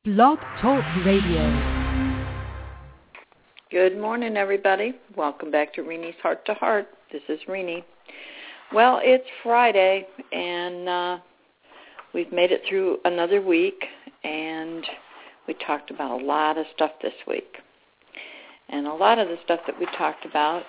Blog Talk Radio. Good morning, everybody. Welcome back to Renee's Heart to Heart. This is Renee. Well, it's Friday, and we've made it through another week, and we talked about a lot of stuff this week. And a lot of the stuff that we talked about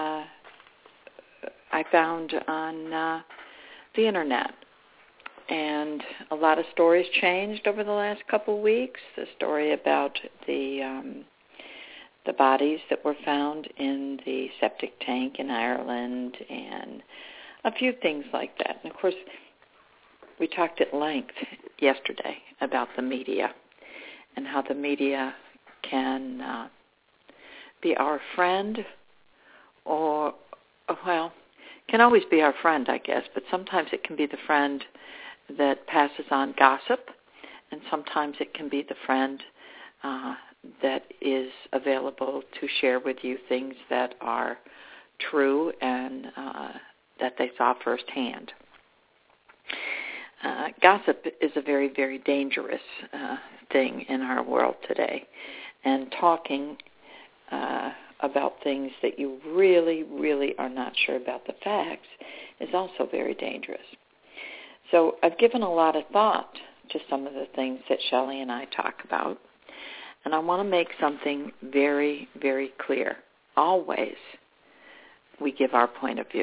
I found on the Internet. And a lot of stories changed over the last couple of weeks. The story about the bodies that were found in the septic tank in Ireland and a few things like that. And, of course, we talked at length yesterday about the media and how the media can be our friend or, well, can always be our friend, I guess, but sometimes it can be the friend that passes on gossip, and sometimes it can be the friend that is available to share with you things that are true and that they saw firsthand. Gossip is a very, very dangerous thing in our world today, and talking about things that you really, really are not sure about the facts is also very dangerous. So I've given a lot of thought to some of the things that Shelley and I talk about, and I want to make something very, very clear. Always we give our point of view.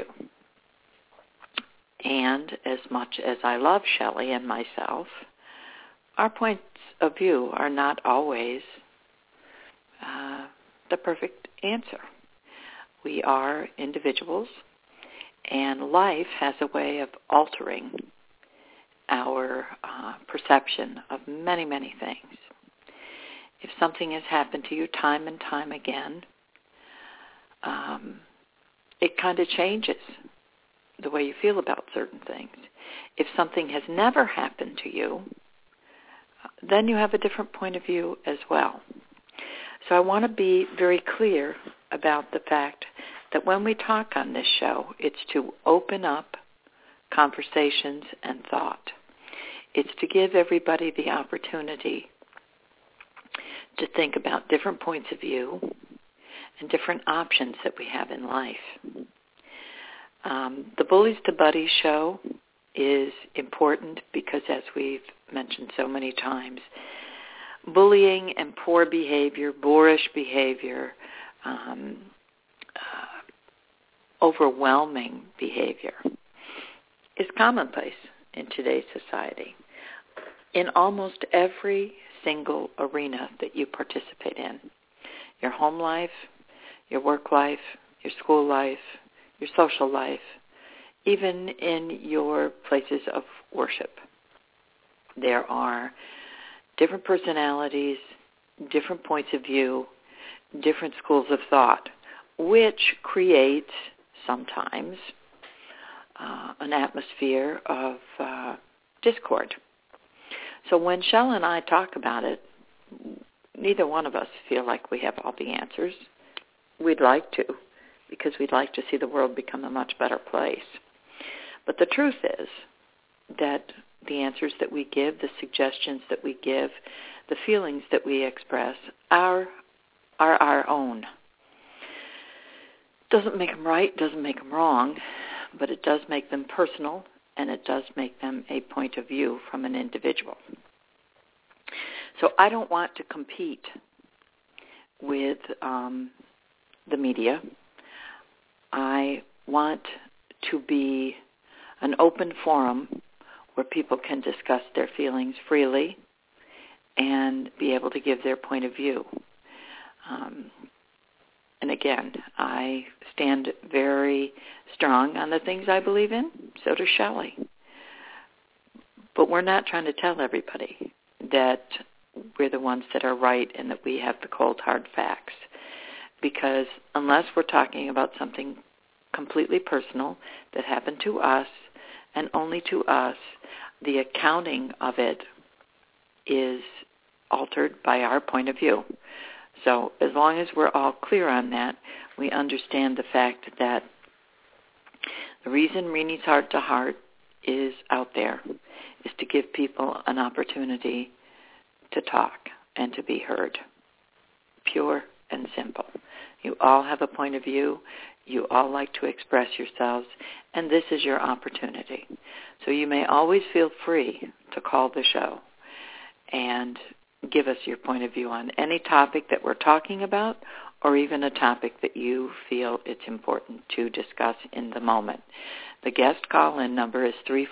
And as much as I love Shelley and myself, our points of view are not always the perfect answer. We are individuals, and life has a way of altering our perception of many, many things. If something has happened to you time and time again, it kind of changes the way you feel about certain things. If something has never happened to you, then you have a different point of view as well. So I want to be very clear about the fact that when we talk on this show, it's to open up conversations and thought. It's to give everybody the opportunity to think about different points of view and different options that we have in life. The Bullies to Buddies show is important because, as we've mentioned so many times, bullying and poor behavior, boorish behavior, overwhelming behavior is commonplace in today's society. In almost every single arena that you participate in, your home life, your work life, your school life, your social life, even in your places of worship, there are different personalities, different points of view, different schools of thought, which creates sometimes an atmosphere of discord. So when Shell and I talk about it, neither one of us feel like we have all the answers. We'd like to, because we'd like to see the world become a much better place. But the truth is that the answers that we give, the suggestions that we give, the feelings that we express are our own. Doesn't make them right, doesn't make them wrong, but it does make them personal, and it does make them a point of view from an individual. So I don't want to compete with the media. I want to be an open forum where people can discuss their feelings freely and be able to give their point of view. And again, I stand very strong on the things I believe in. So does Shelley. But we're not trying to tell everybody that we're the ones that are right and that we have the cold, hard facts. Because unless we're talking about something completely personal that happened to us and only to us, the accounting of it is altered by our point of view. So as long as we're all clear on that, we understand the fact that the reason Renee's Heart to Heart is out there is to give people an opportunity to talk and to be heard. Pure and simple. You all have a point of view. You all like to express yourselves, and this is your opportunity. So you may always feel free to call the show and give us your point of view on any topic that we're talking about, or even a topic that you feel it's important to discuss in the moment. The guest call-in number is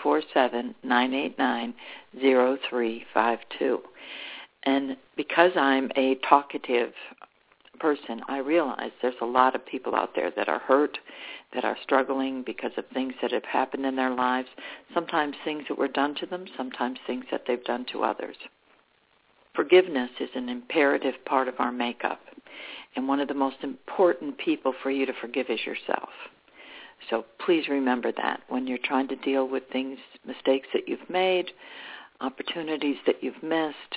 347-989-0352. And because I'm a talkative person, I realize there's a lot of people out there that are hurt, that are struggling because of things that have happened in their lives, sometimes things that were done to them, sometimes things that they've done to others. Forgiveness is an imperative part of our makeup, and one of the most important people for you to forgive is yourself. So please remember that when you're trying to deal with things, mistakes that you've made, opportunities that you've missed,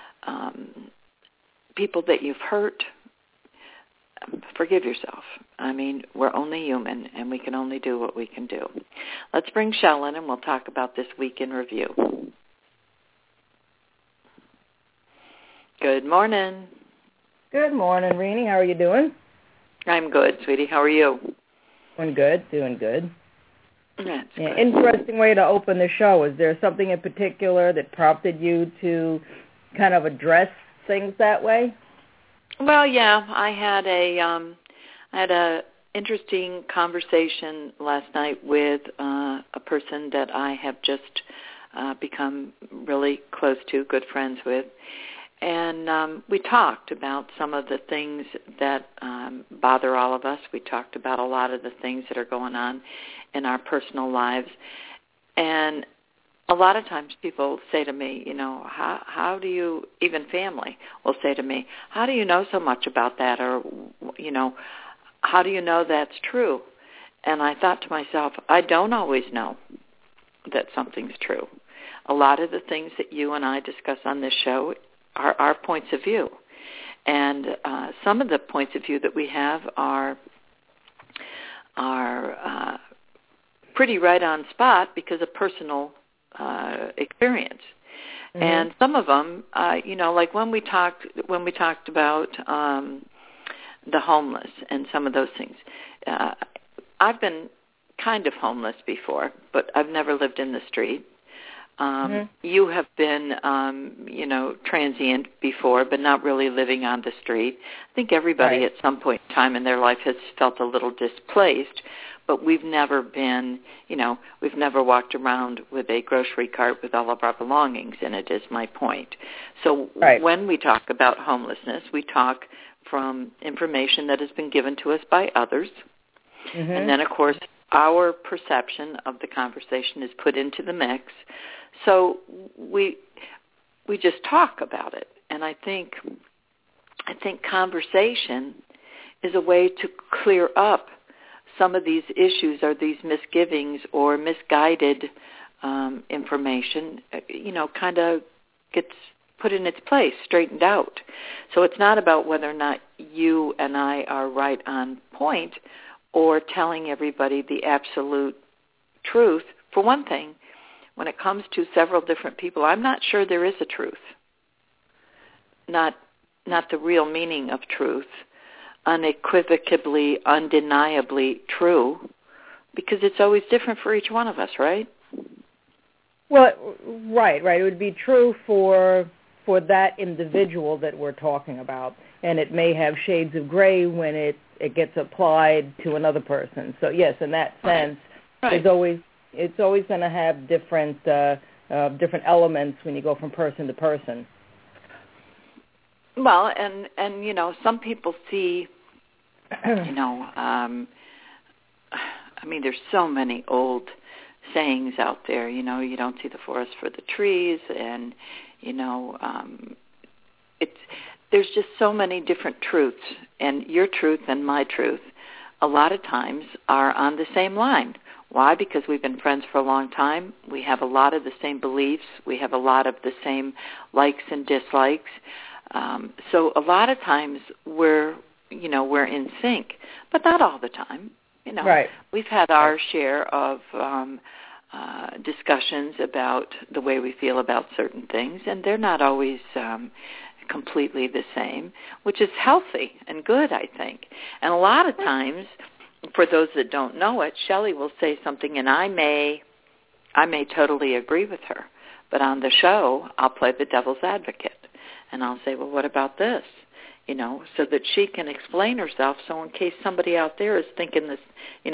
people that you've hurt, forgive yourself. I mean, we're only human, and we can only do what we can do. Let's bring Shell in, and we'll talk about this week in review. Good morning. Good morning, Renee. How are you doing? I'm good, sweetie. How are you? Doing good. That's good. Interesting way to open the show. Is there something in particular that prompted you to kind of address things that way? Well, yeah, I had a interesting conversation last night with a person that I have just become really close to, good friends with. And we talked about some of the things that bother all of us. We talked about a lot of the things that are going on in our personal lives. And a lot of times people say to me, you know, how do you, even family will say to me, how do you know so much about that? Or, you know, how do you know that's true? And I thought to myself, I don't always know that something's true. A lot of the things that you and I discuss on this show are our points of view. And some of the points of view that we have are pretty right on spot because of personal experience. Mm-hmm. And some of them, you know, like when we talked about the homeless and some of those things. I've been kind of homeless before, but I've never lived in the street. You have been, you know, transient before, but not really living on the street. I think everybody at some point in time in their life has felt a little displaced, but we've never been, you know, we've never walked around with a grocery cart with all of our belongings in it, is my point. So when we talk about homelessness, we talk from information that has been given to us by others, and then, of course, our perception of the conversation is put into the mix. So we just talk about it, and I think conversation is a way to clear up some of these issues or these misgivings or misguided information. You know, kind of gets put in its place, straightened out. So it's not about whether or not you and I are right on point or telling everybody the absolute truth. For one thing, when it comes to several different people, I'm not sure there is a truth. Not the real meaning of truth, unequivocally, undeniably true, because it's always different for each one of us, right? Well, right. It would be true for that individual that we're talking about, and it may have shades of gray when it gets applied to another person. So yes, in that sense, it's always going to have different elements when you go from person to person. Well, and you know, some people see, you know, I mean, there's so many old sayings out there. You know, you don't see the forest for the trees, and you know, there's just so many different truths, and your truth and my truth a lot of times are on the same line. Why? Because we've been friends for a long time. We have a lot of the same beliefs. We have a lot of the same likes and dislikes. So a lot of times we're in sync, but not all the time. You know, we've had our share of discussions about the way we feel about certain things, and they're not always completely the same, which is healthy and good, I think. And a lot of times, for those that don't know it, Shelley will say something, and I may totally agree with her. But on the show, I'll play the devil's advocate, and I'll say, well, what about this? You know, so that she can explain herself. So in case somebody out there is thinking this,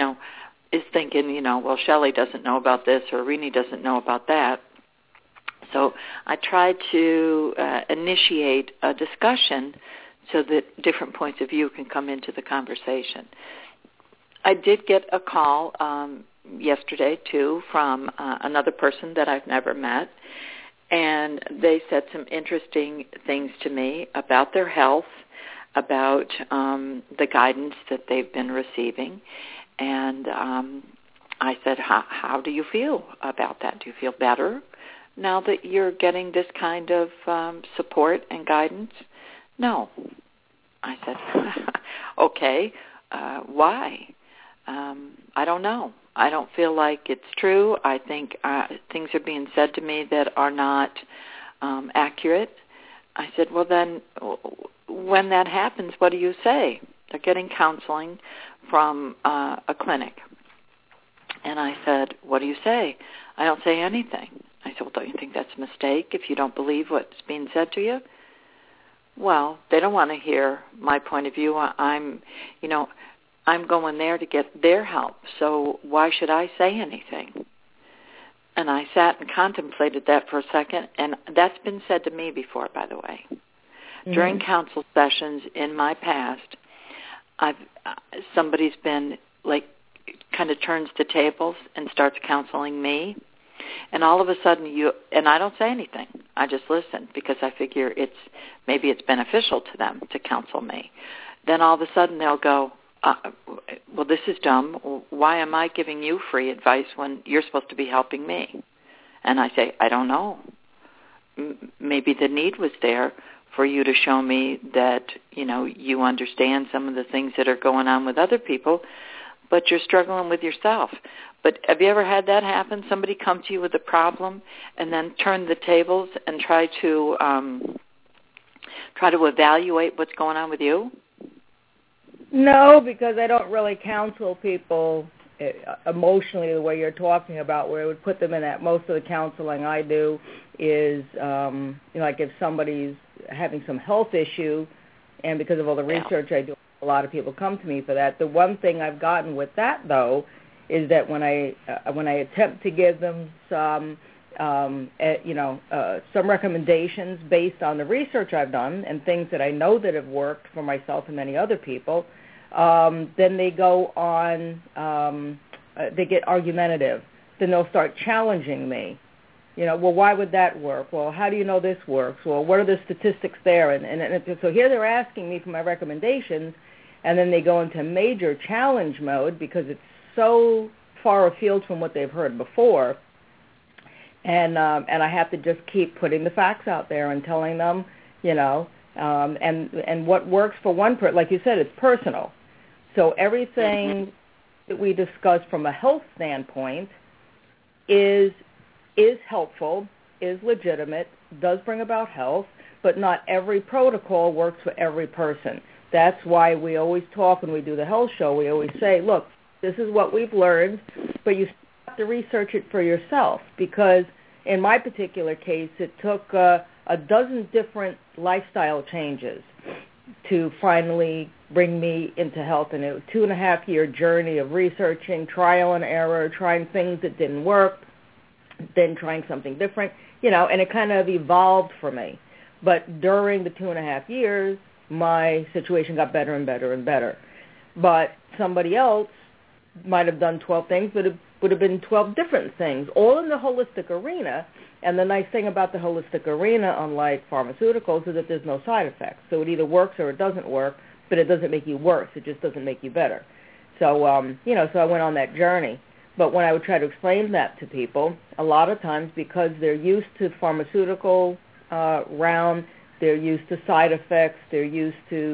well, Shelley doesn't know about this, or Renee doesn't know about that. So I try to initiate a discussion so that different points of view can come into the conversation. I did get a call yesterday, too, from another person that I've never met, and they said some interesting things to me about their health, about the guidance that they've been receiving, and I said, how do you feel about that? Do you feel better now that you're getting this kind of support and guidance? No. I said, okay, why? I don't know. I don't feel like it's true. I think things are being said to me that are not accurate. I said, well, then when that happens, what do you say? They're getting counseling from a clinic. And I said, what do you say? I don't say anything. I said, well, don't you think that's a mistake if you don't believe what's being said to you? Well, they don't want to hear my point of view. I'm going there to get their help, so why should I say anything? And I sat and contemplated that for a second, and that's been said to me before, by the way. Mm-hmm. During counsel sessions in my past, somebody's been kind of turns the tables and starts counseling me, and all of a sudden and I don't say anything. I just listen because I figure maybe it's beneficial to them to counsel me. Then all of a sudden they'll go, well, this is dumb. Why am I giving you free advice when you're supposed to be helping me? And I say, I don't know. Maybe the need was there for you to show me that, you understand some of the things that are going on with other people, but you're struggling with yourself. But have you ever had that happen? Somebody come to you with a problem and then turn the tables and try to evaluate what's going on with you? No, because I don't really counsel people emotionally the way you're talking about, where I would put them in that. Most of the counseling I do is, like if somebody's having some health issue, and because of all the research I do, a lot of people come to me for that. The one thing I've gotten with that, though, is that when I attempt to give them some recommendations based on the research I've done and things that I know that have worked for myself and many other people, then they go on, they get argumentative. Then they'll start challenging me. Well, why would that work? Well, how do you know this works? Well, what are the statistics there? And so here they're asking me for my recommendations, and then they go into major challenge mode because it's so far afield from what they've heard before. And I have to just keep putting the facts out there and telling them, and what works for one person, like you said, it's personal. So everything that we discuss from a health standpoint is helpful, is legitimate, does bring about health, but not every protocol works for every person. That's why we always talk when we do the health show. We always say, look, this is what we've learned, but you have to research it for yourself, because in my particular case, it took a dozen different lifestyle changes to finally bring me into health. And it was a 2.5-year journey of researching, trial and error, trying things that didn't work, then trying something different, and it kind of evolved for me. But during the 2.5 years, my situation got better and better and better. But somebody else might have done 12 things, but it would have been 12 different things, all in the holistic arena. And the nice thing about the holistic arena, unlike pharmaceuticals, is that there's no side effects. So it either works or it doesn't work, but it doesn't make you worse. It just doesn't make you better. So, so I went on that journey. But when I would try to explain that to people, a lot of times because they're used to pharmaceutical realm, they're used to side effects, they're used to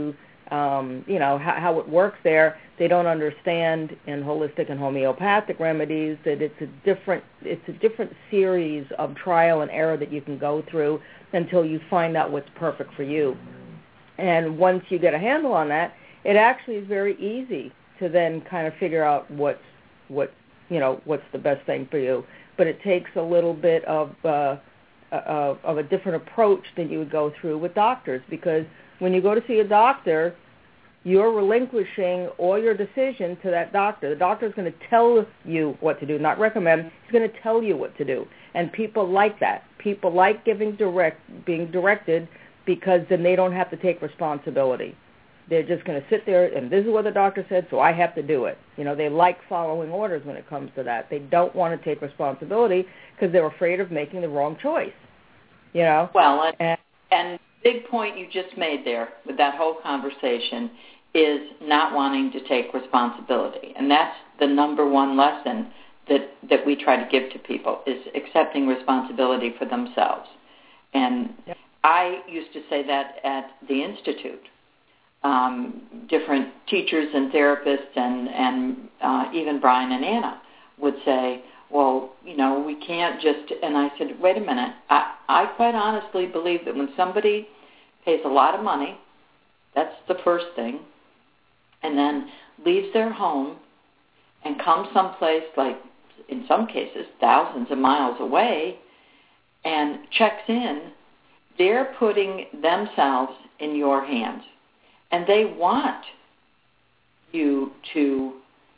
how it works there. They don't understand in holistic and homeopathic remedies that it's a different series of trial and error that you can go through until you find out what's perfect for you. And once you get a handle on that, it actually is very easy to then kind of figure out what's the best thing for you. But it takes a little bit of a different approach than you would go through with doctors, because when you go to see a doctor, you're relinquishing all your decision to that doctor. The doctor is going to tell you what to do, not recommend. He's going to tell you what to do. And people like that. People like being directed, because then they don't have to take responsibility. They're just going to sit there, and this is what the doctor said, so I have to do it. They like following orders when it comes to that. They don't want to take responsibility because they're afraid of making the wrong choice. Well, and big point you just made there with that whole conversation is not wanting to take responsibility. And that's the number one lesson that we try to give to people, is accepting responsibility for themselves. And yep. I used to say that at the Institute. Different teachers and therapists and even Brian and Anna would say, well, we can't just, and I said, wait a minute, I quite honestly believe that when somebody pays a lot of money, that's the first thing, and then leaves their home and comes someplace, like in some cases thousands of miles away, and checks in, they're putting themselves in your hands. And they want you to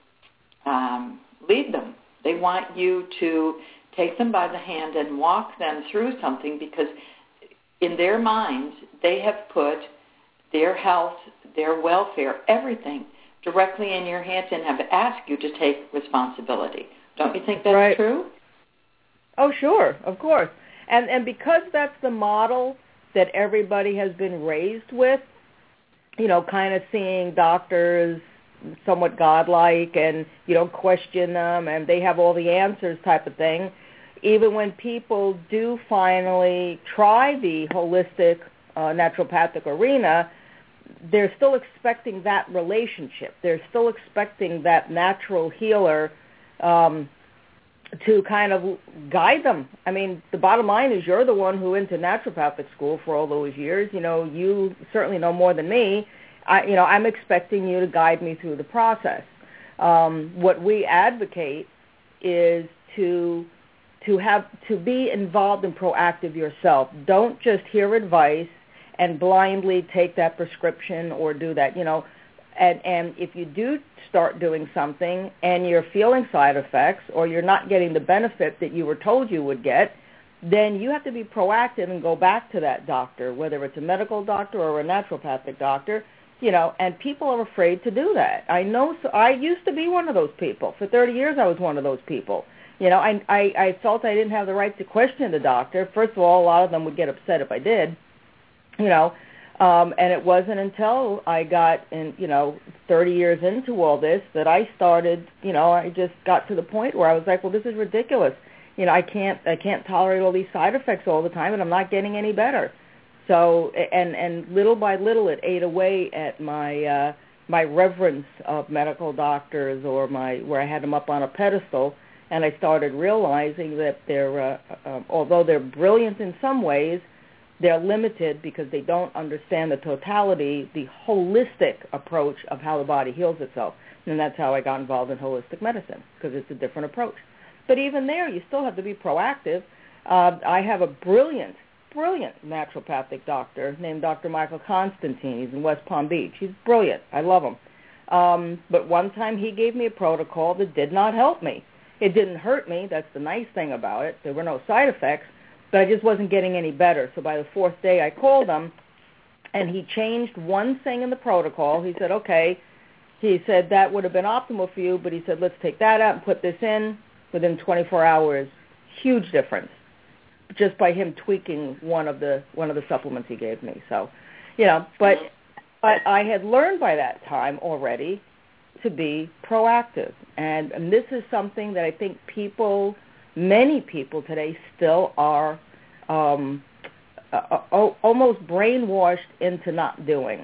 lead them. They want you to take them by the hand and walk them through something, because in their minds, they have put their health, their welfare, everything directly in your hands and have asked you to take responsibility. Don't you think that's right. True? Oh, sure, of course. And because that's the model that everybody has been raised with, kind of seeing doctors somewhat godlike, and you don't question them, and they have all the answers type of thing. Even when people do finally try the holistic naturopathic arena, they're still expecting that relationship. They're still expecting that natural healer to kind of guide them. I mean, the bottom line is you're the one who went to naturopathic school for all those years. You certainly know more than me. I'm expecting you to guide me through the process. What we advocate is to be involved and proactive yourself. Don't just hear advice and blindly take that prescription or do that. And if you do start doing something and you're feeling side effects or you're not getting the benefit that you were told you would get, then you have to be proactive and go back to that doctor, whether it's a medical doctor or a naturopathic doctor, and people are afraid to do that. I know. So I used to be one of those people. For 30 years I was one of those people. I felt I didn't have the right to question the doctor. First of all, a lot of them would get upset if I did, and it wasn't until I got 30 years into all this that I started, I just got to the point where I was like, well, this is ridiculous. I can't tolerate all these side effects all the time, and I'm not getting any better. So, and little by little, it ate away at my reverence of medical doctors, or where I had them up on a pedestal, and I started realizing that although they're brilliant in some ways, they're limited because they don't understand the totality, the holistic approach of how the body heals itself. And that's how I got involved in holistic medicine, because it's a different approach. But even there, you still have to be proactive. I have a brilliant naturopathic doctor named Dr. Michael Constantine. He's in West Palm Beach. He's brilliant. I love him. But one time he gave me a protocol that did not help me. It didn't hurt me. That's the nice thing about it. There were no side effects, but I just wasn't getting any better. So by the fourth day, I called him, and he changed one thing in the protocol. He said, okay. He said, that would have been optimal for you, but he said, let's take that out and put this in. Within 24 hours, huge difference, just by him tweaking one of the supplements he gave me. So, but I had learned by that time already to be proactive. And this is something that I think many people today still are almost brainwashed into not doing.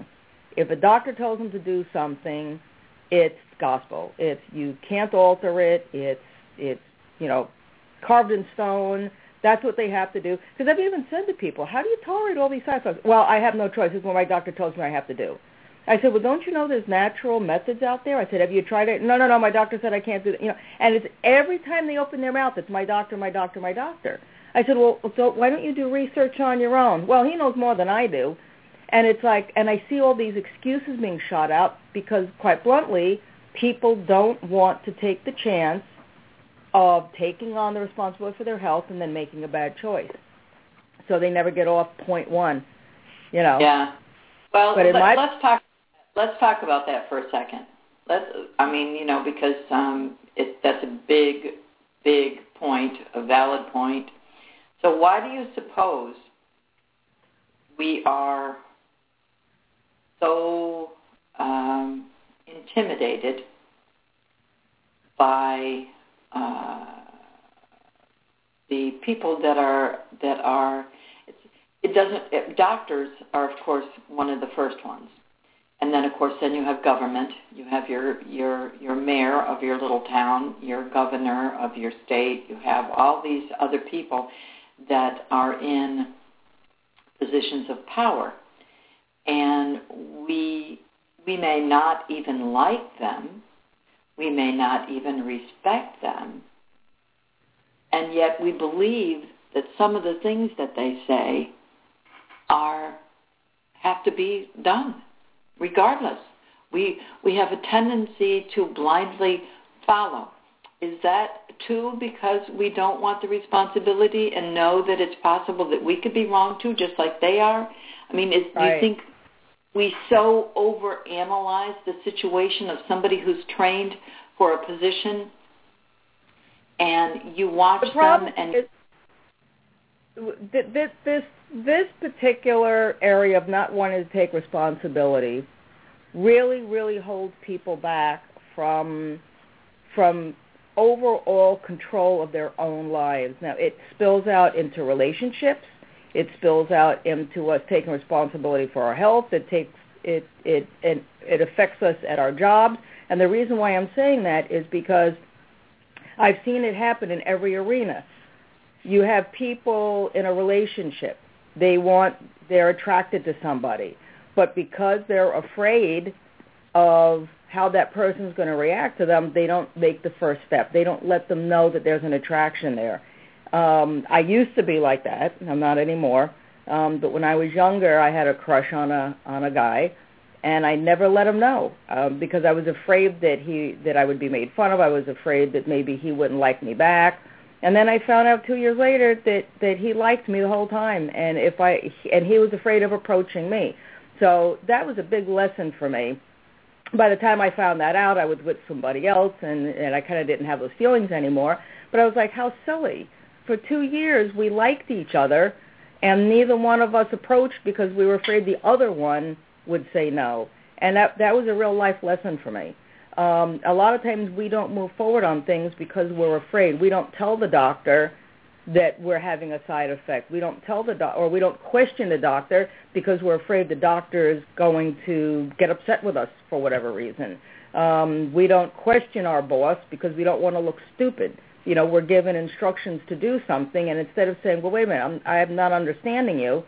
If a doctor tells them to do something, it's gospel. It's you can't alter it. It's carved in stone. That's what they have to do. Because I've even said to people, how do you tolerate all these side effects? Well, I have no choice. This is what my doctor tells me I have to do. I said, well, don't you know there's natural methods out there? I said, have you tried it? No, my doctor said I can't do that. And it's every time they open their mouth, it's my doctor, my doctor, my doctor. I said, well, so why don't you do research on your own? Well, he knows more than I do. And it's like, and I see all these excuses being shot out because, quite bluntly, people don't want to take the chance of taking on the responsibility for their health and then making a bad choice. So they never get off point one, Yeah. Well, let's talk about that for a second. Because that's a big point, a valid point. So why do you suppose we are so intimidated by the people that are doctors are, of course, one of the first ones. And then, of course, then you have government. You have your mayor of your little town, your governor of your state. You have all these other people that are in positions of power. And we may not even like them. We may not even respect them. And yet we believe that some of the things that they say have to be done, regardless. We have a tendency to blindly follow. Is that too because we don't want the responsibility and know that it's possible that we could be wrong too, just like they are? I mean, do you think we so overanalyze the situation of somebody who's trained for a position, and you watch them and this particular area of not wanting to take responsibility really, really holds people back from overall control of their own lives. Now, it spills out into relationships. It spills out into us taking responsibility for our health. It affects us at our jobs. And the reason why I'm saying that is because I've seen it happen in every arena. You have people in a relationship. They're attracted to somebody. But because they're afraid of how that person's going to react to them, they don't make the first step. They don't let them know that there's an attraction there. I used to be like that. I'm not anymore. But when I was younger, I had a crush on a guy, and I never let him know because I was afraid that I would be made fun of. I was afraid that maybe he wouldn't like me back. And then I found out 2 years later that he liked me the whole time, and he was afraid of approaching me. So that was a big lesson for me. By the time I found that out, I was with somebody else, and I kind of didn't have those feelings anymore. But I was like, how silly. For 2 years, we liked each other, and neither one of us approached because we were afraid the other one would say no. And that was a real life lesson for me. A lot of times we don't move forward on things because we're afraid. We don't tell the doctor that we're having a side effect. We don't tell the doctor, or we don't question the doctor because we're afraid the doctor is going to get upset with us for whatever reason. We don't question our boss because we don't want to look stupid. We're given instructions to do something, and instead of saying, well, wait a minute, I'm not understanding you,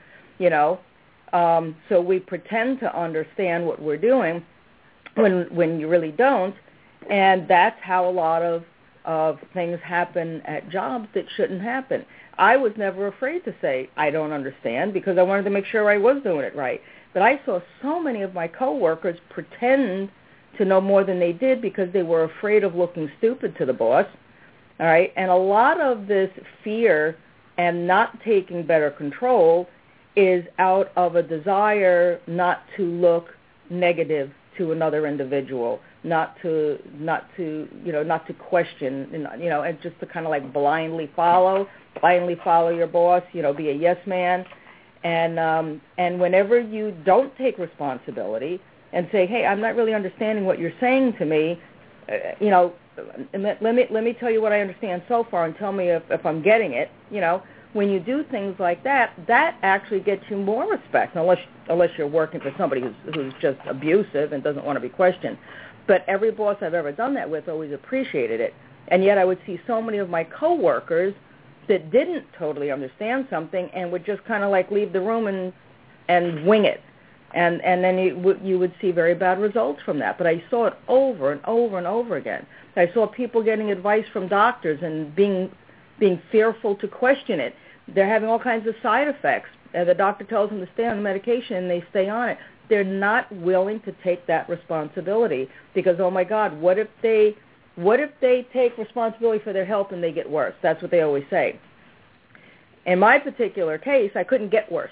so we pretend to understand what we're doing when you really don't, and that's how a lot of things happen at jobs that shouldn't happen. I was never afraid to say I don't understand because I wanted to make sure I was doing it right. But I saw so many of my coworkers pretend to know more than they did because they were afraid of looking stupid to the boss. All right, and a lot of this fear and not taking better control is out of a desire not to look negative to another individual, not to question, and just to kind of like blindly follow your boss, be a yes man, and whenever you don't take responsibility and say, hey, I'm not really understanding what you're saying to me, let me tell you what I understand so far and tell me if I'm getting it, when you do things like that, that actually gets you more respect, unless you're working for somebody who's just abusive and doesn't want to be questioned. But every boss I've ever done that with always appreciated it. And yet I would see so many of my coworkers that didn't totally understand something and would just kind of like leave the room and wing it. And then you would see very bad results from that. But I saw it over and over and over again. I saw people getting advice from doctors and being fearful to question it. They're having all kinds of side effects. And the doctor tells them to stay on the medication, and they stay on it. They're not willing to take that responsibility because, oh, my God, what if they take responsibility for their health and they get worse? That's what they always say. In my particular case, I couldn't get worse.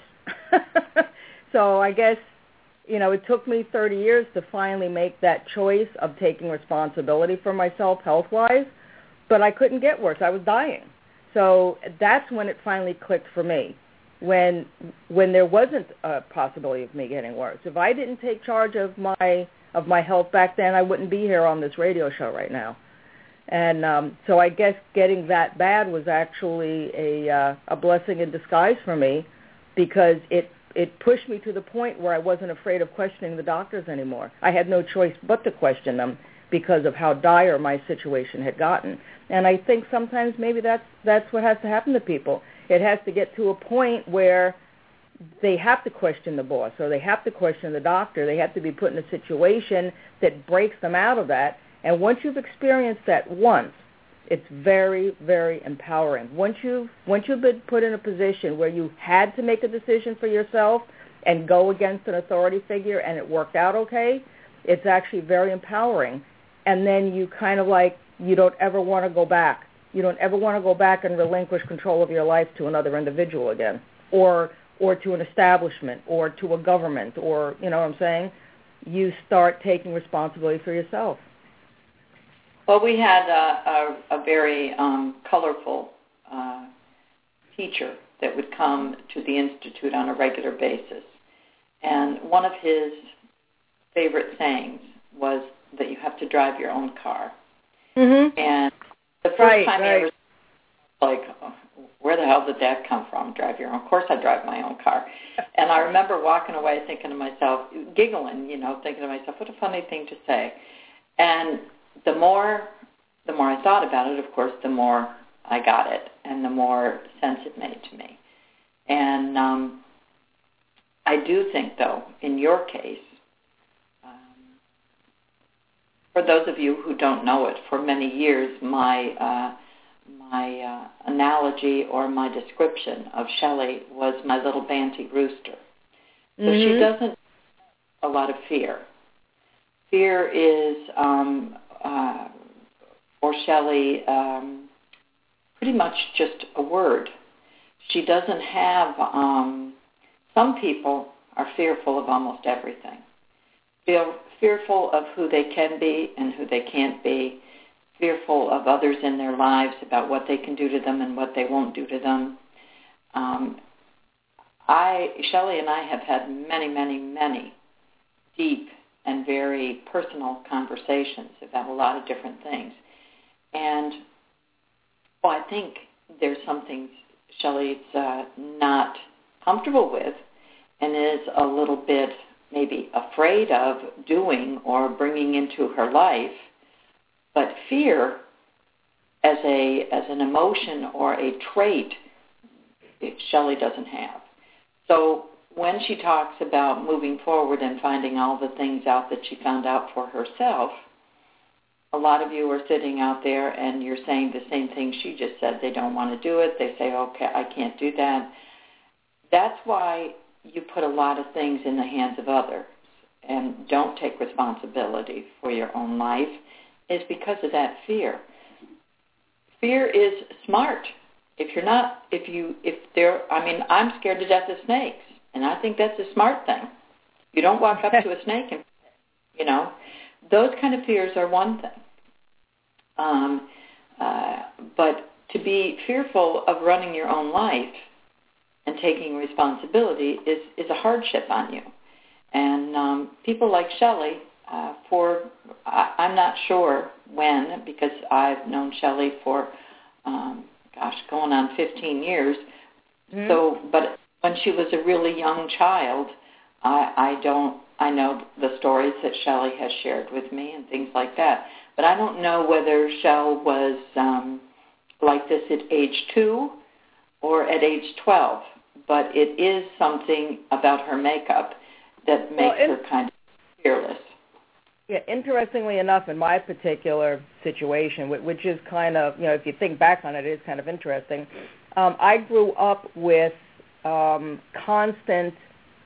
So I guess, it took me 30 years to finally make that choice of taking responsibility for myself health-wise, but I couldn't get worse. I was dying. So that's when it finally clicked for me, when there wasn't a possibility of me getting worse. If I didn't take charge of my health back then, I wouldn't be here on this radio show right now. And so I guess getting that bad was actually a blessing in disguise for me, because it pushed me to the point where I wasn't afraid of questioning the doctors anymore. I had no choice but to question them because of how dire my situation had gotten. And I think sometimes maybe that's what has to happen to people. It has to get to a point where they have to question the boss or they have to question the doctor. They have to be put in a situation that breaks them out of that. And once you've experienced that once, it's very, very empowering. Once you've been put in a position where you had to make a decision for yourself and go against an authority figure and it worked out okay, it's actually very empowering. And then you kind of like, you don't ever want to go back. You don't ever want to go back and relinquish control of your life to another individual again, or to an establishment, or to a government, or, you know what I'm saying? You start taking responsibility for yourself. Well, we had a very colorful teacher that would come to the Institute on a regular basis. And one of his favorite sayings was that you have to drive your own car. Mm-hmm. And the first time he ever like, oh, where the hell did that come from, drive your own? Of course I drive my own car. And I remember walking away thinking to myself, giggling, thinking to myself, what a funny thing to say. And the more I thought about it, of course, the more I got it and the more sense it made to me. And I do think, though, in your case, for those of you who don't know it, for many years my analogy or my description of Shelley was my little banty rooster. So she doesn't have a lot of fear. Fear is, for Shelley, pretty much just a word. She doesn't have, some people are fearful of almost everything. Fearful of who they can be and who they can't be, fearful of others in their lives, about what they can do to them and what they won't do to them. Shelley and I have had many, many, many deep and very personal conversations about a lot of different things. And I think there's some things Shelley's not comfortable with and is a little bit maybe afraid of doing or bringing into her life. But fear as an emotion or a trait, Shelley doesn't have. So when she talks about moving forward and finding all the things out that she found out for herself, a lot of you are sitting out there and you're saying the same thing she just said. They don't want to do it. They say, okay, I can't do that. That's why you put a lot of things in the hands of others and don't take responsibility for your own life, is because of that fear. Fear is smart. I'm scared to death of snakes, and I think that's a smart thing. You don't walk up to a snake and, those kind of fears are one thing. But to be fearful of running your own life and taking responsibility is a hardship on you. And people like Shelley, I'm not sure when, because I've known Shelley for, going on 15 years, Mm-hmm. So, but when she was a really young child, I know the stories that Shelley has shared with me and things like that. But I don't know whether Shell was like this at age 2 or at age 12. But it is something about her makeup that makes her kind of fearless. Yeah, interestingly enough, in my particular situation, which is kind of, if you think back on it, it is kind of interesting. I grew up with constant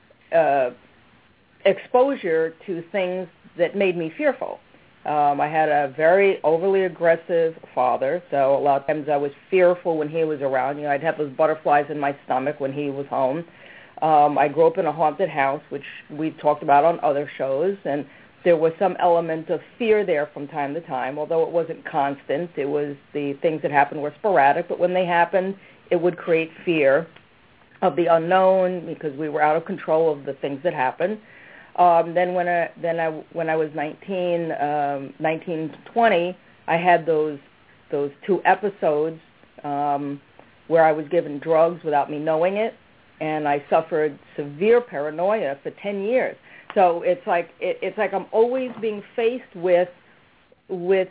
exposure to things that made me fearful. I had a very overly aggressive father, so a lot of times I was fearful when he was around. I'd have those butterflies in my stomach when he was home. I grew up in a haunted house, which we've talked about on other shows, and there was some element of fear there from time to time, although it wasn't constant. It was the things that happened were sporadic, but when they happened, it would create fear of the unknown because we were out of control of the things that happened. Then when I was 19, 20, I had those 2 episodes where I was given drugs without me knowing it, and I suffered severe paranoia for 10 years. So it's like I'm always being faced with being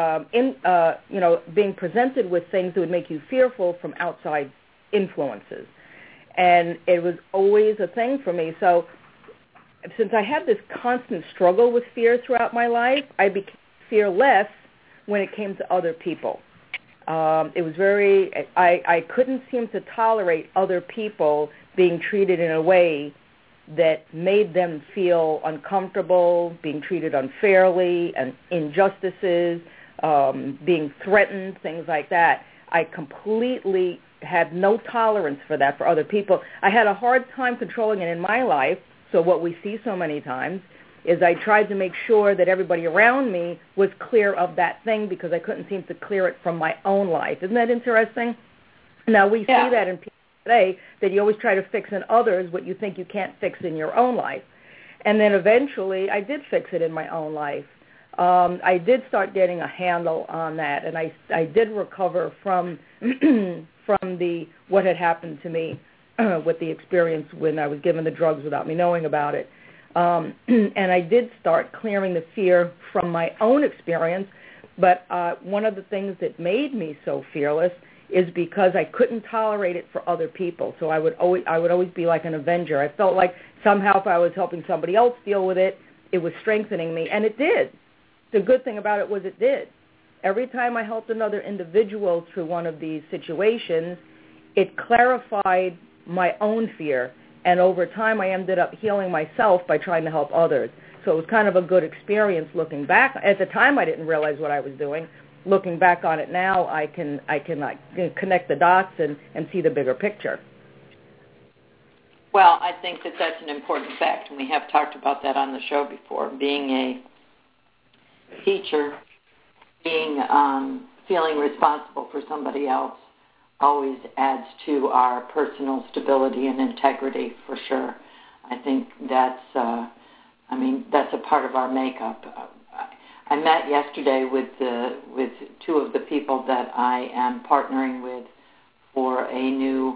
presented with things that would make you fearful from outside influences, and it was always a thing for me. So since I had this constant struggle with fear throughout my life, I became fearless when it came to other people. It was I couldn't seem to tolerate other people being treated in a way that made them feel uncomfortable, being treated unfairly, and injustices, being threatened, things like that. I completely had no tolerance for that for other people. I had a hard time controlling it in my life. So what we see so many times is I tried to make sure that everybody around me was clear of that thing because I couldn't seem to clear it from my own life. Isn't that interesting? Now, we see that in people today, that you always try to fix in others what you think you can't fix in your own life. And then eventually I did fix it in my own life. I did start getting a handle on that, and I did recover from what had happened to me with the experience when I was given the drugs without me knowing about it. And I did start clearing the fear from my own experience. But one of the things that made me so fearless is because I couldn't tolerate it for other people. So I would always be like an avenger. I felt like somehow if I was helping somebody else deal with it, it was strengthening me. And it did. The good thing about it was it did. Every time I helped another individual through one of these situations, it clarified my own fear. And over time, I ended up healing myself by trying to help others. So it was kind of a good experience looking back. At the time, I didn't realize what I was doing. Looking back on it now, I can like connect the dots and see the bigger picture. Well, I think that that's an important fact, and we have talked about that on the show before. Being a teacher, being feeling responsible for somebody else always adds to our personal stability and integrity, for sure. I think that's a part of our makeup. I met yesterday with 2 of the people that I am partnering with for a new,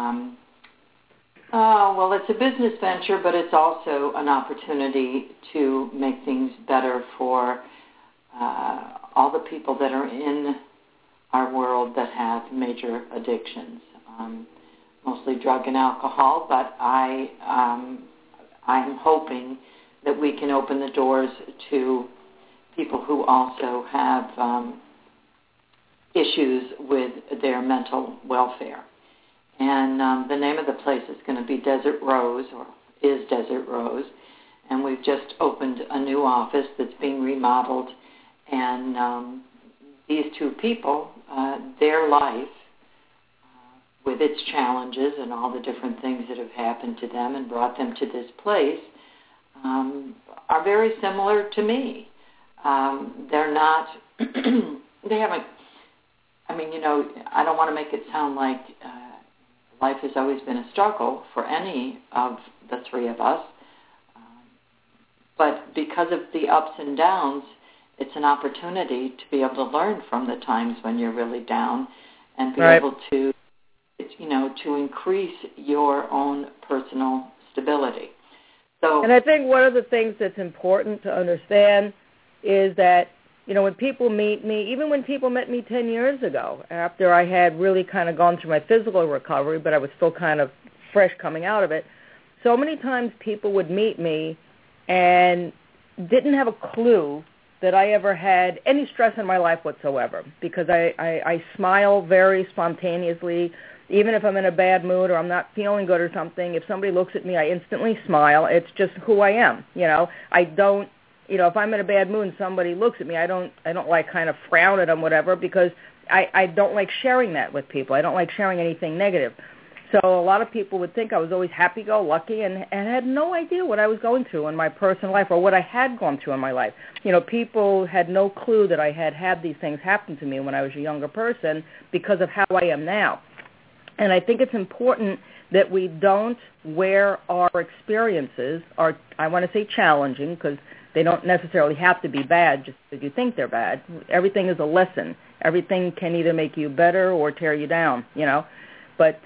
it's a business venture, but it's also an opportunity to make things better for all the people that are in our world that have major addictions, mostly drug and alcohol, but I'm hoping that we can open the doors to people who also have issues with their mental welfare. And the name of the place is going to be Desert Rose, or is Desert Rose, and we've just opened a new office that's being remodeled, and these 2 people, their life, with its challenges and all the different things that have happened to them and brought them to this place, are very similar to me. They're not, they haven't, I don't want to make it sound like life has always been a struggle for any of the 3 of us, but because of the ups and downs, it's an opportunity to be able to learn from the times when you're really down and be able to to increase your own personal stability. So, and I think one of the things that's important to understand is that, when people meet me, even when people met me 10 years ago, after I had really kind of gone through my physical recovery, but I was still kind of fresh coming out of it, so many times people would meet me and didn't have a clue that I ever had any stress in my life whatsoever, because I smile very spontaneously. Even if I'm in a bad mood or I'm not feeling good or something, if somebody looks at me, I instantly smile. It's just who I am. I don't, if I'm in a bad mood and somebody looks at me, I don't like kind of frown at them, whatever, because I don't like sharing that with people. I don't like sharing anything negative. So a lot of people would think I was always happy-go-lucky and had no idea what I was going through in my personal life or what I had gone through in my life. People had no clue that I had these things happen to me when I was a younger person because of how I am now. And I think it's important that we don't wear our experiences, I want to say challenging, because they don't necessarily have to be bad just because you think they're bad. Everything is a lesson. Everything can either make you better or tear you down, But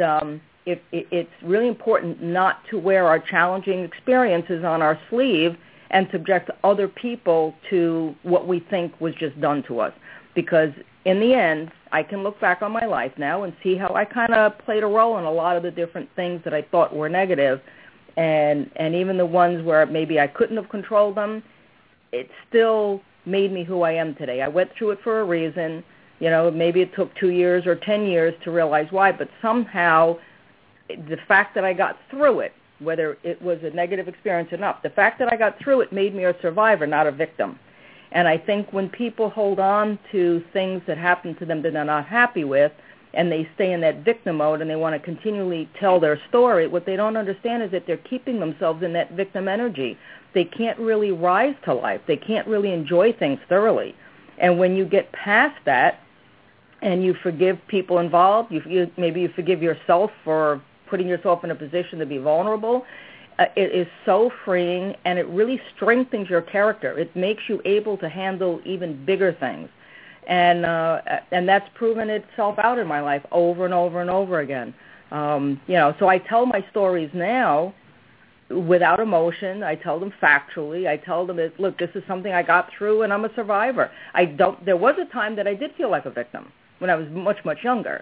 it's really important not to wear our challenging experiences on our sleeve and subject other people to what we think was just done to us. Because in the end, I can look back on my life now and see how I kind of played a role in a lot of the different things that I thought were negative. And even the ones where maybe I couldn't have controlled them, it still made me who I am today. I went through it for a reason. Maybe it took 2 years or 10 years to realize why, but somehow the fact that I got through it, whether it was a negative experience or not, the fact that I got through it made me a survivor, not a victim. And I think when people hold on to things that happen to them that they're not happy with, and they stay in that victim mode and they want to continually tell their story, what they don't understand is that they're keeping themselves in that victim energy. They can't really rise to life. They can't really enjoy things thoroughly. And when you get past that and you forgive people involved, maybe you forgive yourself for putting yourself in a position to be vulnerable, it is so freeing, and it really strengthens your character. It makes you able to handle even bigger things. And that's proven itself out in my life over and over and over again. So I tell my stories now without emotion. I tell them factually. I tell them, look, this is something I got through, and I'm a survivor. There was a time that I did feel like a victim when I was much, much younger.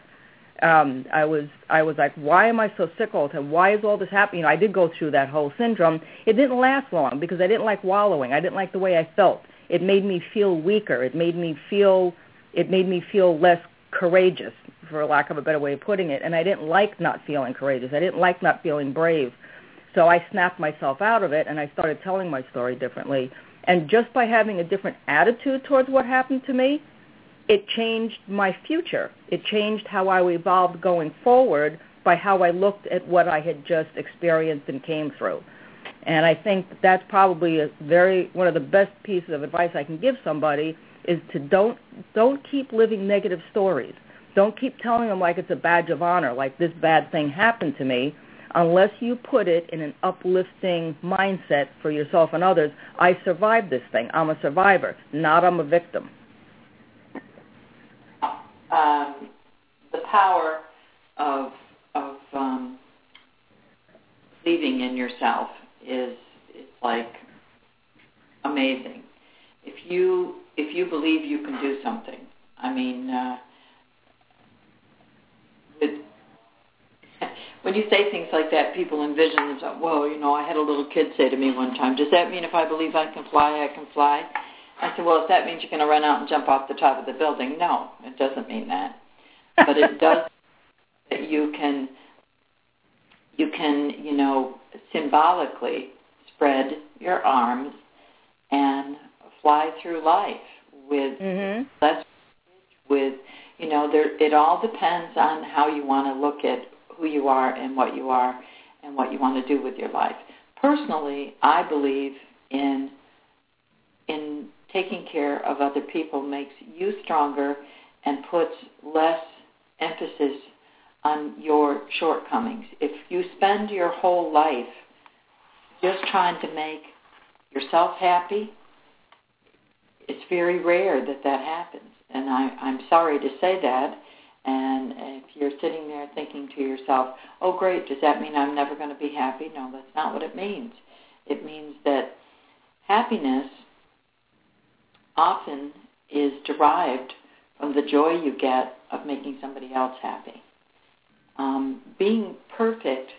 I was like, why am I so sick all the time? Why is all this happening? I did go through that whole syndrome. It didn't last long because I didn't like wallowing. I didn't like the way I felt. It made me feel weaker. It made me feel less courageous, for lack of a better way of putting it. And I didn't like not feeling courageous. I didn't like not feeling brave. So I snapped myself out of it, and I started telling my story differently. And just by having a different attitude towards what happened to me, it changed my future. It changed how I evolved going forward by how I looked at what I had just experienced and came through. And I think that's probably one of the best pieces of advice I can give somebody is to don't keep living negative stories. Don't keep telling them like it's a badge of honor, like this bad thing happened to me, unless you put it in an uplifting mindset for yourself and others. I survived this thing. I'm a survivor, not I'm a victim. The power of believing in yourself is like amazing. If you believe you can do something, I mean, when you say things like that, people envision themselves. Well, I had a little kid say to me one time, "Does that mean if I believe I can fly, I can fly?" I said, well, if that means you're going to run out and jump off the top of the building, no, it doesn't mean that. But it does that you can, symbolically spread your arms and fly through life with less, it all depends on how you want to look at who you are and what you want to do with your life. Personally, I believe in taking care of other people makes you stronger and puts less emphasis on your shortcomings. If you spend your whole life just trying to make yourself happy, it's very rare that happens. And I'm sorry to say that. And if you're sitting there thinking to yourself, oh, great, does that mean I'm never going to be happy? No, that's not what it means. It means that happiness often is derived from the joy you get of making somebody else happy. Being perfect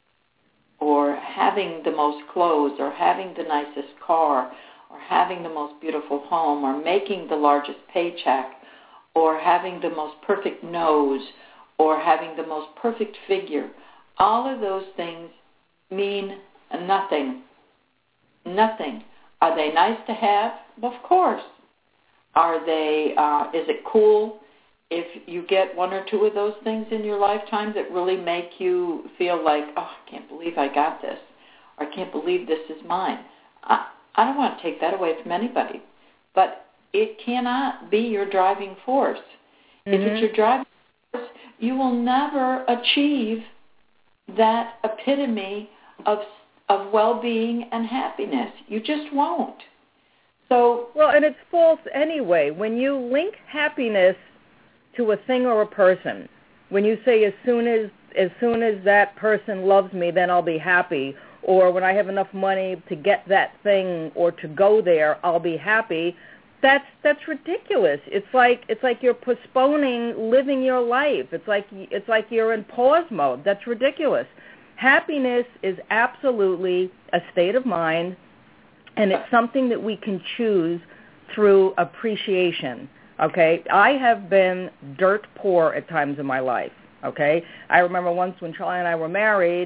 or having the most clothes or having the nicest car or having the most beautiful home or making the largest paycheck or having the most perfect nose or having the most perfect figure, all of those things mean nothing. Nothing. Are they nice to have? Well, of course. Are they? Is it cool if you get one or two of those things in your lifetime that really make you feel like, oh, I can't believe I got this, or I can't believe this is mine? I don't want to take that away from anybody, but it cannot be your driving force. Mm-hmm. If it's your driving force, you will never achieve that epitome of well-being and happiness. You just won't. So, well, and it's false anyway. When you link happiness to a thing or a person, when you say as soon as that person loves me, then I'll be happy, or when I have enough money to get that thing or to go there, I'll be happy. That's ridiculous. It's like you're postponing living your life. It's like you're in pause mode. That's ridiculous. Happiness is absolutely a state of mind, and it's something that we can choose through appreciation. Okay, I have been dirt poor at times in my life. Okay, I remember once when Charlie and I were married,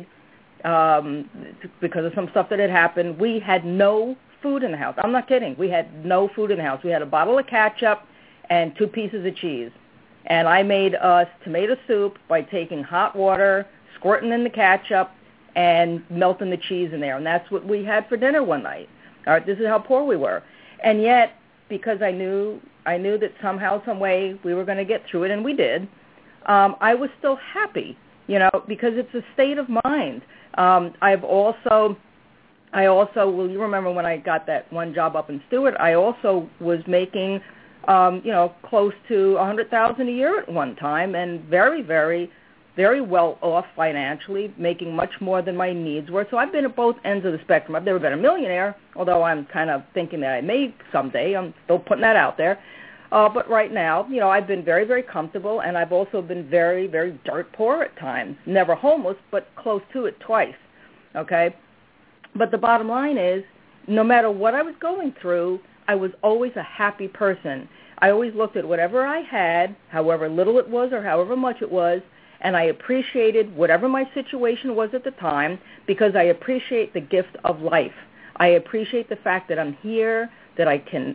because of some stuff that had happened, we had no food in the house. I'm not kidding. We had no food in the house. We had a bottle of ketchup and 2 pieces of cheese. And I made us tomato soup by taking hot water, squirting in the ketchup, and melting the cheese in there. And that's what we had for dinner one night. All right, this is how poor we were. And yet, because I knew that somehow, some way, we were going to get through it, and we did, I was still happy, because it's a state of mind. I also, well, you remember when I got that one job up in Stewart, I also was making, close to $100,000 a year at one time, and very, very, very well off financially, making much more than my needs were. So I've been at both ends of the spectrum. I've never been a millionaire, although I'm kind of thinking that I may someday. I'm still putting that out there. But right now, I've been very, very comfortable, and I've also been very, very dirt poor at times. Never homeless, but close to it twice, okay? But the bottom line is, no matter what I was going through, I was always a happy person. I always looked at whatever I had, however little it was or however much it was, and I appreciated whatever my situation was at the time, because I appreciate the gift of life. I appreciate the fact that I'm here, that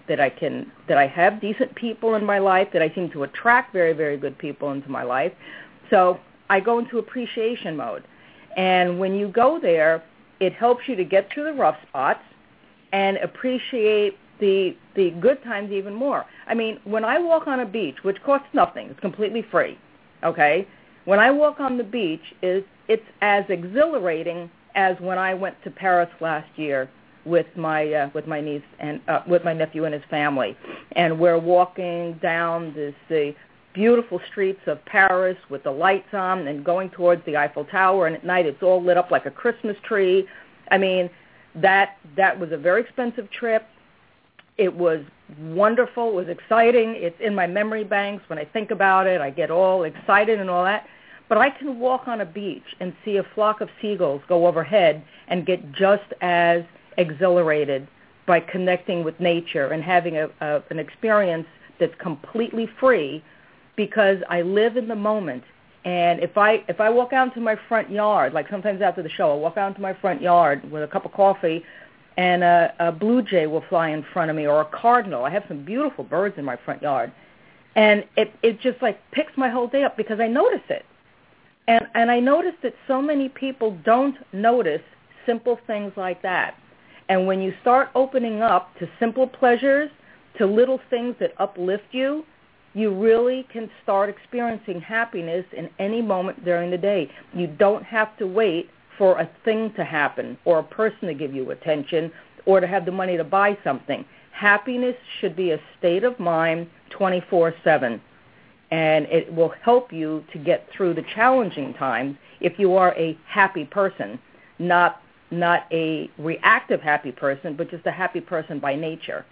I have decent people in my life, that I seem to attract very, very good people into my life. So I go into appreciation mode. And when you go there, it helps you to get through the rough spots and appreciate the good times even more. I mean, when I walk on a beach, which costs nothing, it's completely free, okay? When I walk on the beach, it's as exhilarating as when I went to Paris last year with my niece and with my nephew and his family, and we're walking down the beautiful streets of Paris with the lights on and going towards the Eiffel Tower, and at night it's all lit up like a Christmas tree. I mean, that was a very expensive trip. It was wonderful. It was exciting. It's in my memory banks. When I think about it, I get all excited and all that. But I can walk on a beach and see a flock of seagulls go overhead and get just as exhilarated by connecting with nature and having an experience that's completely free, because I live in the moment. And if I walk out into my front yard, like sometimes after the show, I'll walk out into my front yard with a cup of coffee, and a blue jay will fly in front of me, or a cardinal. I have some beautiful birds in my front yard. And it just like picks my whole day up because I notice it. And I notice that so many people don't notice simple things like that. And when you start opening up to simple pleasures, to little things that uplift you, you really can start experiencing happiness in any moment during the day. You don't have to wait for a thing to happen or a person to give you attention or to have the money to buy something. Happiness should be a state of mind 24/7. and it will help you to get through the challenging times if you are a happy person, not a reactive happy person, but just a happy person by nature.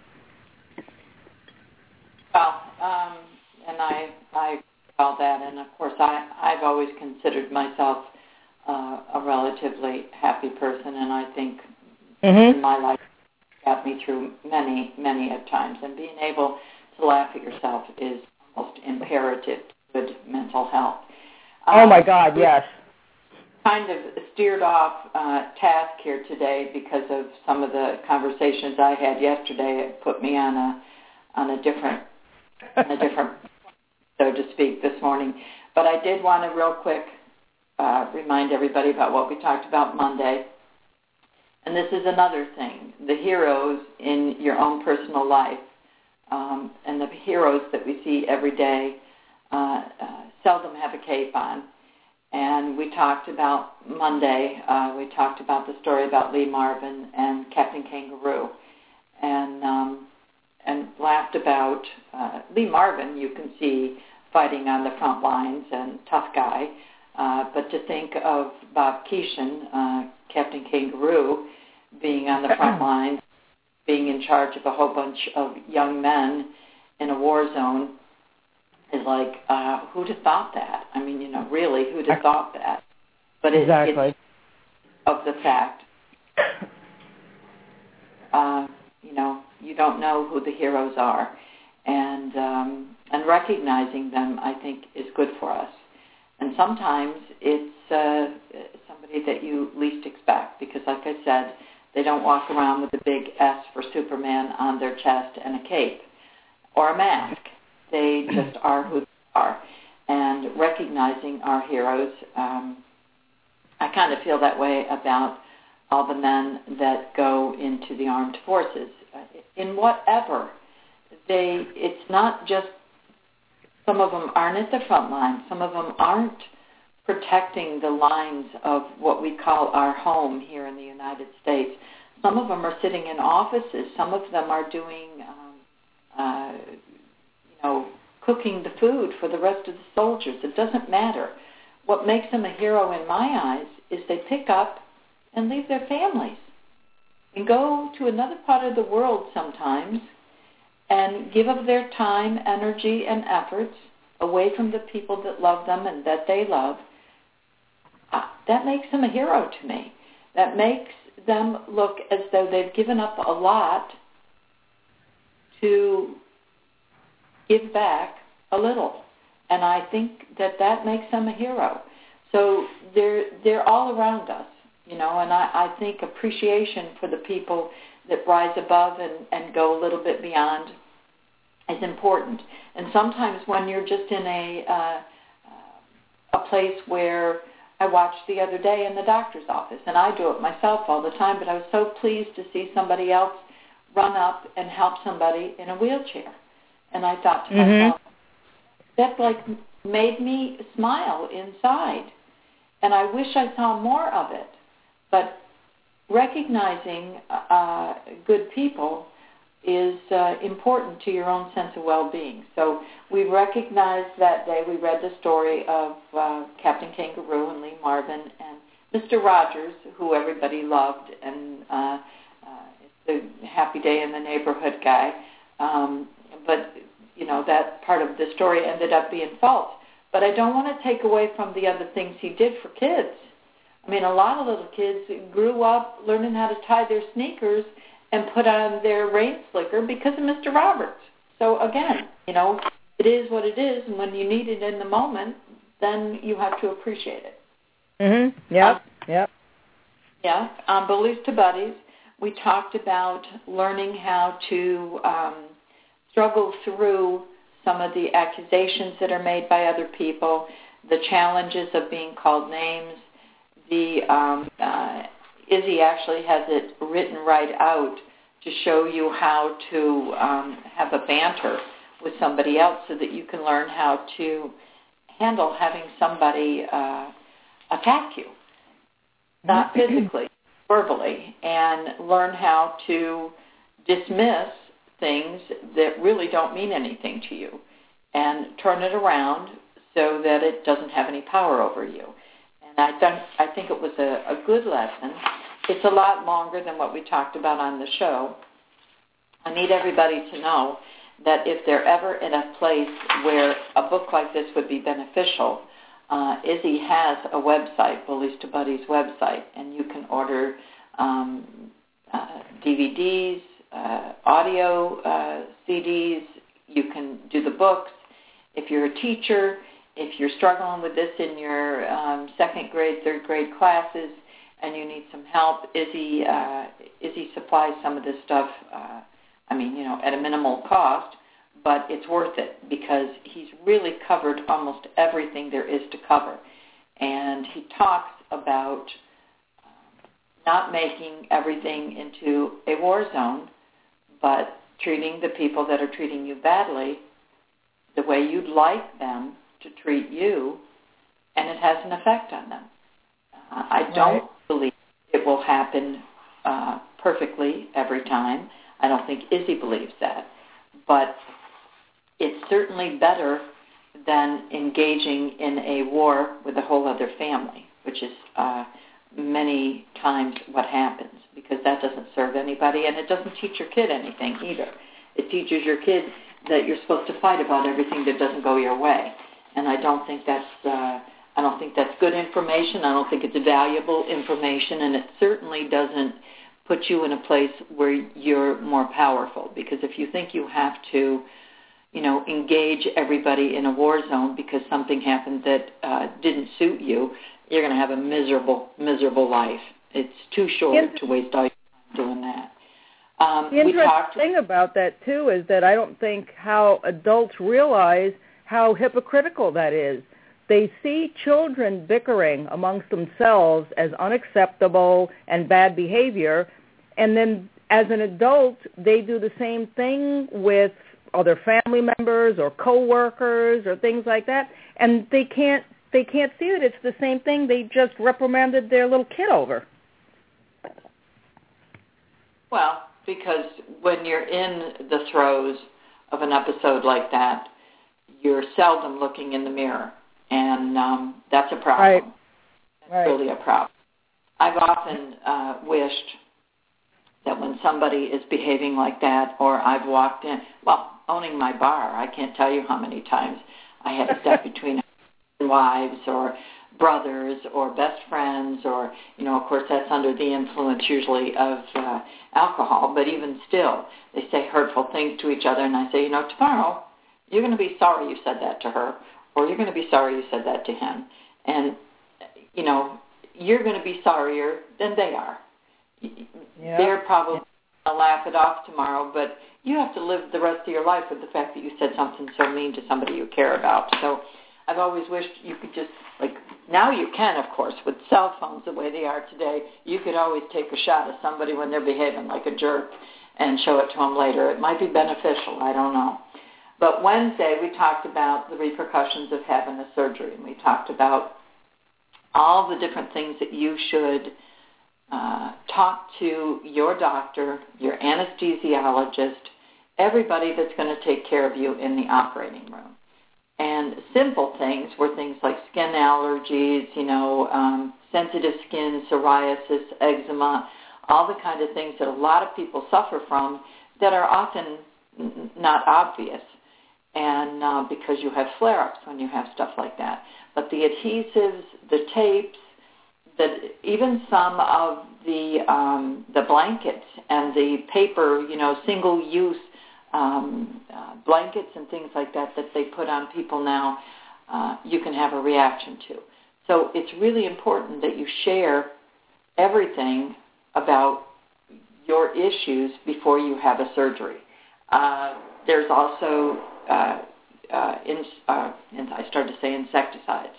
Well, and I all that, and of course I've always considered myself a relatively happy person, and I think in my life got me through many of times, and being able to laugh at yourself is almost imperative to good mental health. Oh my God, yes. Kind of steered off task here today because of some of the conversations I had yesterday. It put me on a different so to speak, this morning. But I did want to real quick remind everybody about what we talked about Monday. And this is another thing, the heroes in your own personal life and the heroes that we see every day seldom have a cape on. And we talked about Monday, we talked about the story about Lee Marvin and Captain Kangaroo, and laughed about Lee Marvin. You can see fighting on the front lines and tough guy, but to think of Bob Keeshan, Captain Kangaroo, being on the front lines, being in charge of a whole bunch of young men in a war zone, is like, who'd have thought that? I mean, really, who'd have thought that? But exactly. It's of the fact, you don't know who the heroes are, and recognizing them, I think, is good for us. And sometimes it's somebody that you least expect, because, like I said, they don't walk around with a big S for Superman on their chest and a cape or a mask. They just are who they are. And recognizing our heroes, I kind of feel that way about all the men that go into the armed forces. In whatever, it's not just, some of them aren't at the front line. Some of them aren't protecting the lines of what we call our home here in the United States. Some of them are sitting in offices. Some of them are doing, cooking the food for the rest of the soldiers. It doesn't matter. What makes them a hero in my eyes is they pick up and leave their families and go to another part of the world sometimes and give of their time, energy, and efforts away from the people that love them and that they love. That makes them a hero to me. That makes them look as though they've given up a lot to give back a little. And I think that makes them a hero. So they're all around us, and I think appreciation for the people that rise above and go a little bit beyond is important. And sometimes when you're just in a place where I watched the other day in the doctor's office, and I do it myself all the time, but I was so pleased to see somebody else run up and help somebody in a wheelchair. And I thought to myself, that made me smile inside. And I wish I saw more of it. But recognizing good people is important to your own sense of well-being. So we recognized that day, we read the story of Captain Kangaroo and Lee Marvin and Mr. Rogers, who everybody loved, and the happy day in the neighborhood guy. But, that part of the story ended up being false. But I don't want to take away from the other things he did for kids. I mean, a lot of little kids grew up learning how to tie their sneakers and put on their rain slicker because of Mr. Roberts. So, again, it is what it is, and when you need it in the moment, then you have to appreciate it. Mm-hmm. Yep. Yeah. On Bullies to Buddies, we talked about learning how to struggle through some of the accusations that are made by other people, the challenges of being called names. Izzy actually has it written right out to show you how to have a banter with somebody else so that you can learn how to handle having somebody attack you, not physically, verbally, and learn how to dismiss things that really don't mean anything to you. and turn it around so that it doesn't have any power over you. And I think it was a good lesson. It's a lot longer than what we talked about on the show. I need everybody to know that if they're ever in a place where a book like this would be beneficial, Izzy has a website, Bullies to Buddies website, and you can order DVDs, audio CDs. You can do the books. If you're a teacher, if you're struggling with this in your second grade, third grade classes, and you need some help, Izzy supplies some of this stuff, at a minimal cost, but it's worth it because he's really covered almost everything there is to cover. And he talks about not making everything into a war zone, but treating the people that are treating you badly the way you'd like them to treat you, and it has an effect on them. I don't believe it will happen perfectly every time. I don't think Izzy believes that. But it's certainly better than engaging in a war with a whole other family, which is many times what happens, because that doesn't serve anybody, and it doesn't teach your kid anything either. It teaches your kid that you're supposed to fight about everything that doesn't go your way. And I don't think that's good information. I don't think it's valuable information, and it certainly doesn't put you in a place where you're more powerful. Because if you think you have to, engage everybody in a war zone because something happened that didn't suit you, you're going to have a miserable, miserable life. It's too short to waste all your time doing that. The interesting thing about that, too, is that I don't think how adults realize how hypocritical that is. They see children bickering amongst themselves as unacceptable and bad behavior, and then as an adult, they do the same thing with other family members or coworkers or things like that, and they can't see that it's the same thing they just reprimanded their little kid over. Well, because when you're in the throes of an episode like that, you're seldom looking in the mirror, and that's a problem. That's really a problem. I've often wished that when somebody is behaving like that, or I've walked in, owning my bar, I can't tell you how many times I had to step between wives or brothers or best friends, or, of course that's under the influence usually of alcohol, but even still, they say hurtful things to each other, and I say, tomorrow you're going to be sorry you said that to her, or you're going to be sorry you said that to him, and, you're going to be sorrier than they are. Yeah. They're probably going to laugh it off tomorrow, but you have to live the rest of your life with the fact that you said something so mean to somebody you care about. So I've always wished you could just, now you can, of course, with cell phones the way they are today, you could always take a shot at somebody when they're behaving like a jerk and show it to them later. It might be beneficial, I don't know. But Wednesday we talked about the repercussions of having a surgery, and we talked about all the different things that you should talk to your doctor, your anesthesiologist, everybody that's going to take care of you in the operating room. And simple things were things like skin allergies, sensitive skin, psoriasis, eczema, all the kind of things that a lot of people suffer from that are often not obvious, and because you have flare-ups when you have stuff like that. But the adhesives, the tapes, even some of the blankets and the paper, single-use blankets and things like that they put on people now, you can have a reaction to. So it's really important that you share everything about your issues before you have a surgery. There's also, and I started to say insecticides.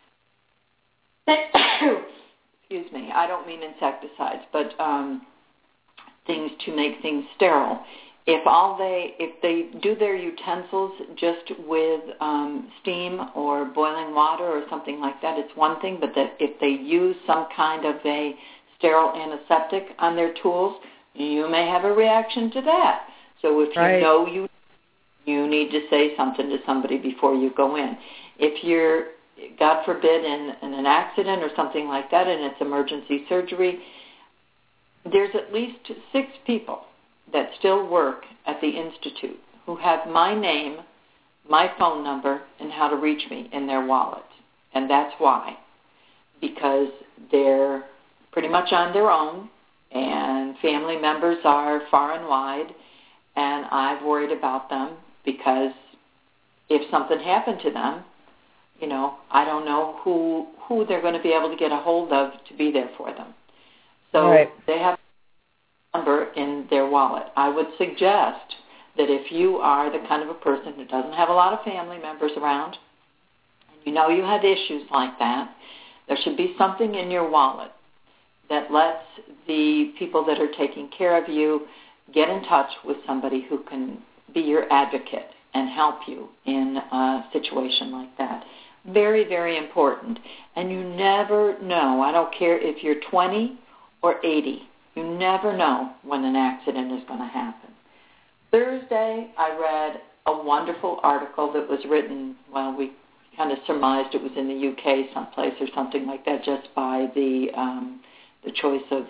Excuse me, I don't mean insecticides, but things to make things sterile. If they do their utensils just with steam or boiling water or something like that, it's one thing, but that if they use some kind of a sterile antiseptic on their tools, you may have a reaction to that. So if you know you you need to say something to somebody before you go in. If you're, God forbid, in an accident or something like that and it's emergency surgery, there's at least 6 people that still work at the Institute who have my name, my phone number, and how to reach me in their wallet. And that's why. Because they're pretty much on their own, and family members are far and wide, and I've worried about them because if something happened to them, you know, I don't know who they're going to be able to get a hold of to be there for them. So they have a number in their wallet. I would suggest that if you are the kind of a person who doesn't have a lot of family members around, and you know you have issues like that, there should be something in your wallet that lets the people that are taking care of you get in touch with somebody who can be your advocate and help you in a situation like that. Very, very important. And you never know, I don't care if you're 20 or 80, you never know when an accident is going to happen. Thursday, I read a wonderful article that was written, well, we kind of surmised it was in the UK someplace or something like that, just by the choice of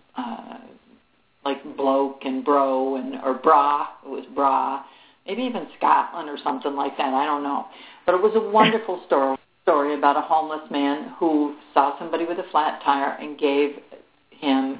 like bloke and bro or bra. It was bra. Maybe even Scotland or something like that. I don't know. But it was a wonderful story about a homeless man who saw somebody with a flat tire and gave him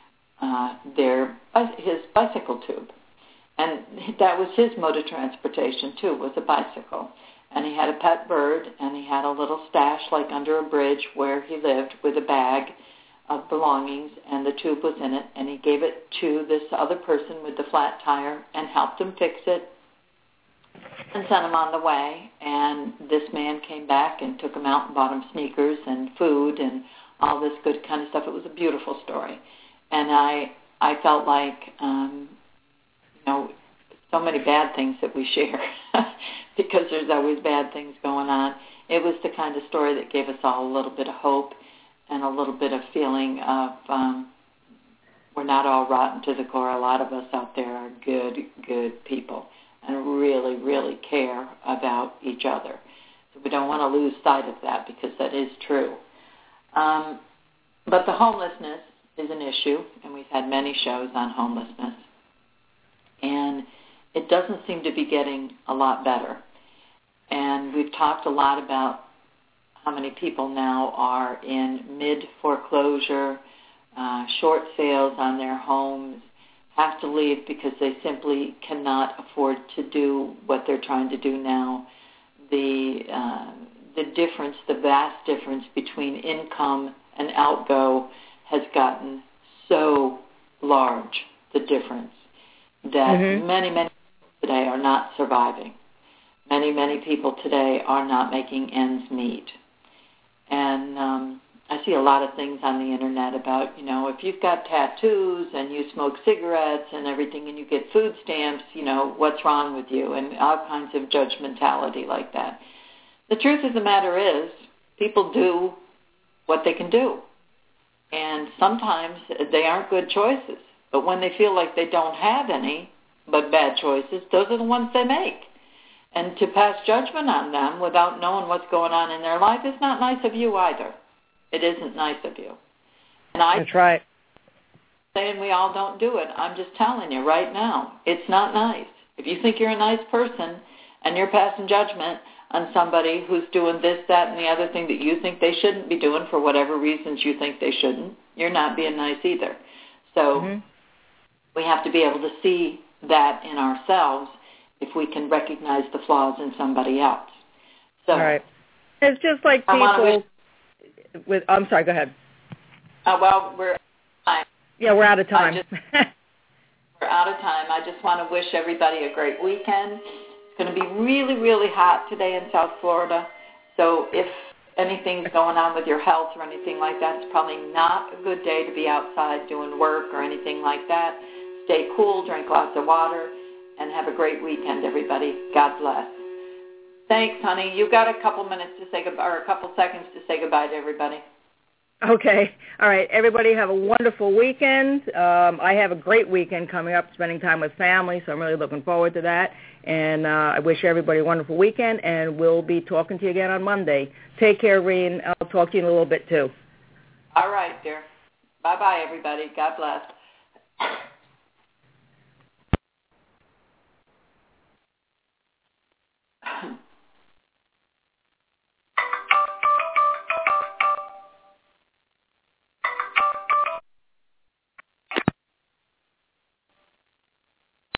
his bicycle tube. And that was his mode of transportation, too, was a bicycle. And he had a pet bird, and he had a little stash like under a bridge where he lived with a bag of belongings, and the tube was in it, and he gave it to this other person with the flat tire and helped him fix it and sent him on the way. And this man came back and took him out and bought him sneakers and food and all this good kind of stuff. It was a beautiful story. And I felt like, so many bad things that we share because there's always bad things going on. It was the kind of story that gave us all a little bit of hope and a little bit of feeling of we're not all rotten to the core. A lot of us out there are good people and really, really care about each other. So we don't want to lose sight of that because that is true. But the homelessness is an issue, and we've had many shows on homelessness. And it doesn't seem to be getting a lot better. And we've talked a lot about how many people now are in mid-foreclosure, short sales on their homes, have to leave because they simply cannot afford to do what they're trying to do now. The difference, the vast difference between income and outgo has gotten so large, the difference, that many people today are not surviving. Many people today are not making ends meet. And I see a lot of things on the internet about, if you've got tattoos and you smoke cigarettes and everything and you get food stamps, what's wrong with you? And all kinds of judgmentality like that. The truth of the matter is people do what they can do. And sometimes they aren't good choices. But when they feel like they don't have any but bad choices, those are the ones they make. And to pass judgment on them without knowing what's going on in their life is not nice of you either. It isn't nice of you. And That's right. Saying we all don't do it. I'm just telling you right now, it's not nice. If you think you're a nice person and you're passing judgment on somebody who's doing this, that, and the other thing that you think they shouldn't be doing for whatever reasons you think they shouldn't, you're not being nice either. So we have to be able to see that in ourselves if we can recognize the flaws in somebody else. So, right. It's just like people with... I'm sorry, go ahead. Well, we're out of time. Yeah, we're out of time. We're out of time. I just want to wish everybody a great weekend. It's going to be really, really hot today in South Florida. So if anything's going on with your health or anything like that, it's probably not a good day to be outside doing work or anything like that. Stay cool, drink lots of water, and have a great weekend, everybody. God bless. Thanks, honey. You've got a couple minutes to say goodbye, or a couple seconds to say goodbye to everybody. Okay. All right. Everybody have a wonderful weekend. I have a great weekend coming up, spending time with family, so I'm really looking forward to that. And I wish everybody a wonderful weekend, and we'll be talking to you again on Monday. Take care, Reen. I'll talk to you in a little bit, too. All right, dear. Bye-bye, everybody. God bless.